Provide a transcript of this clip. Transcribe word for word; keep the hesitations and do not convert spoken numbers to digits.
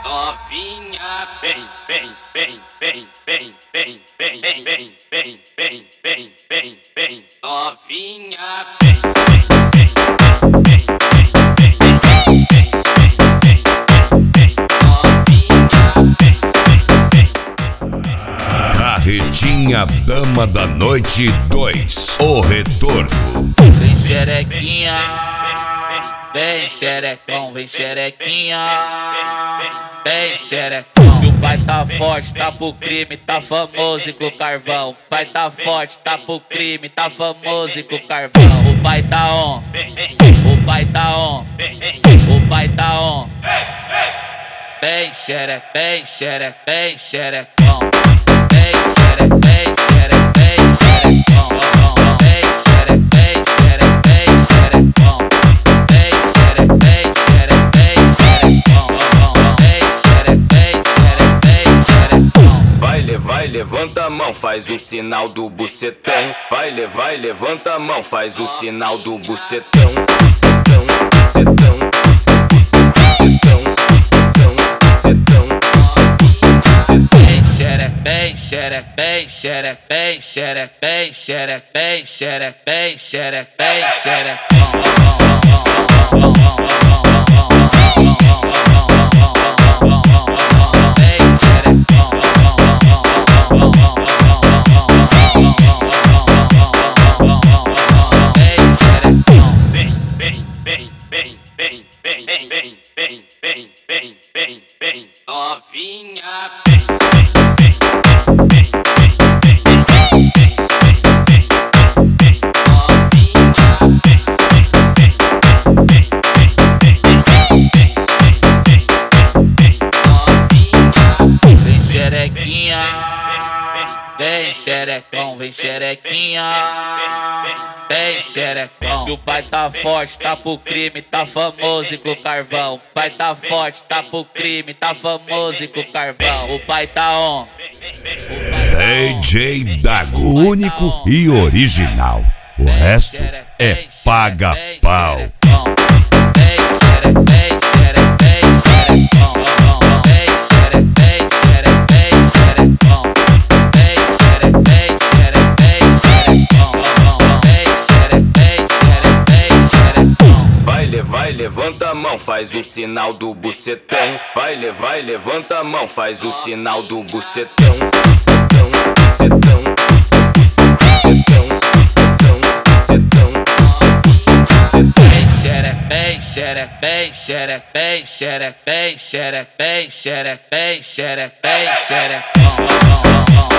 Novinha, bem, bem, bem, bem, bem, bem, bem, bem, bem, bem, bem, bem, bem, bem, novinha, bem, bem, bem, bem, bem, bem, bem, bem, bem, novinha, bem, bem, bem. Carretinha Dama da Noite dois, o retorno. Vem xerequinha, vem xerecão, vem xerequinha, vem xerecão. Que o pai tá forte, tá pro crime, tá famoso e com carvão. O pai tá forte, tá pro crime, tá famoso e com carvão. O pai tá on, o pai tá on, o pai tá on. Vem xere, vem xere, vem xerecão. Vem xere, vem xere, vem xerecão. Vem xere, vem xere, vem xerecão. Vem xere, vem xere, vem xerecão. Vem xere, vem xere, vem xerecão. Vai levar, levanta a mão, faz o sinal do bucetão. Vai levar, levanta a mão, faz o sinal do bucetão. Bucetão, bucetão, bucetão, bucetão, bucetão, bucetão. Vem xere, vem xere, vem xere, vem xere, vem xere, vem xere, vem xere, vem xerecão. Novinha, bem, bem, bem, bem, bem, bem, bem, bem, bem, bem, novinha, bem, bem, bem, bem, bem, bem, bem, novinha. Vem xerequinha, vem xerecão, vem xerequinha, vem xerecão. Que o pai tá forte, tá pro crime, tá famoso e com carvão. O pai tá forte, tá pro crime, tá famoso e com carvão. O pai tá on. D J Dago, único e original. O resto é paga-pau. Vem xere, vem xere, vem xerecão. Vem xere, vem xere, vem xerecão. Vem xere, vem xere, vem xerecão. Vem xere, vem xere, vem xerecão. Vai levar, levanta a mão, faz o sinal do bucetão. Vai levar, levanta a mão, faz o sinal do bucetão. Bucetão, bucetão, bucetão, bucetão, bucetão, bucetão. Vem xere, vem xere, vem xere, vem xere, vem xere, vem xere, vem xere, vem xerecão.